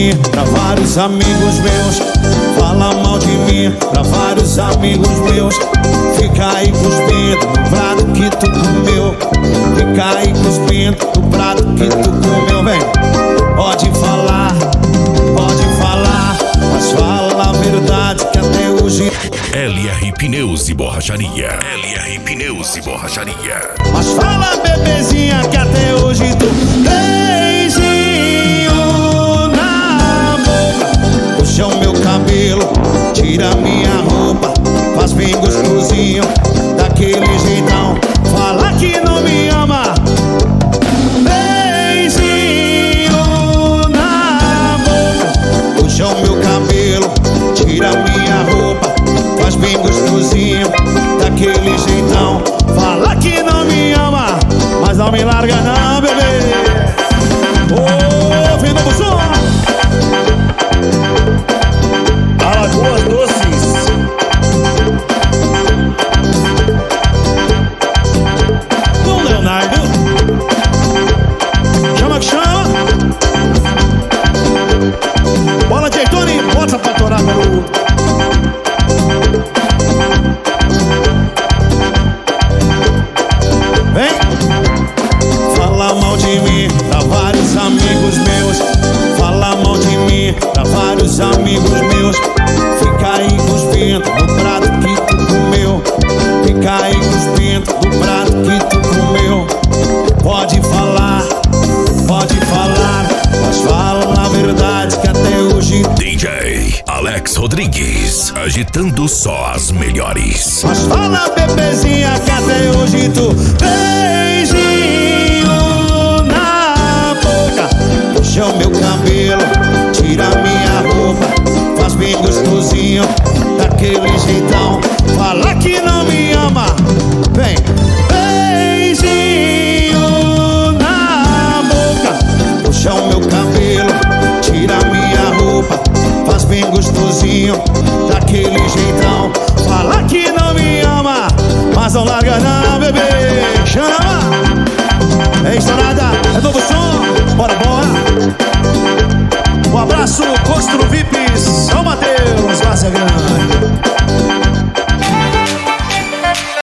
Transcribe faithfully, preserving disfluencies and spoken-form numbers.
mim pra vários amigos meus. Fala mal de mim pra vários amigos meus. Fica aí cuspindo no prato que tu comeu. Fica aí cuspindo no prato que tu comeu, vem. Pode falar, pode falar, mas fala a verdade que até hoje. L R Pneus e Borracharia. L R Pneus e Borracharia. Mas fala, bebezinha, que até hoje tu beijinho na boca. Puxa o meu cabelo, tira minha roupa, faz bem gostosinho, daquele jeitão. Fala que não me ama. Beijinho na boca. Puxa o meu cabelo, tira minha roupa, faz bem gostosinho, daquele jeitão. Fala que não me ama, mas não me larga não, bebê. Ô, vem do som. Alagoas Doces. Dom Leonardo. Chama que chama. Bola de Tony, bota pra torar, meu. Vem. Fala mal de mim pra vários amigos meus. Fala mal de mim pra vários amigos meus. Fica aí cuspindo no prato que tu comeu. Fica aí cuspindo no prato que tu comeu. Pode falar, pode falar, mas fala a verdade que até hoje. D J Alex Rodrigues, agitando só as melhores. Mas fala, bebezinha, que até hoje tu beijinho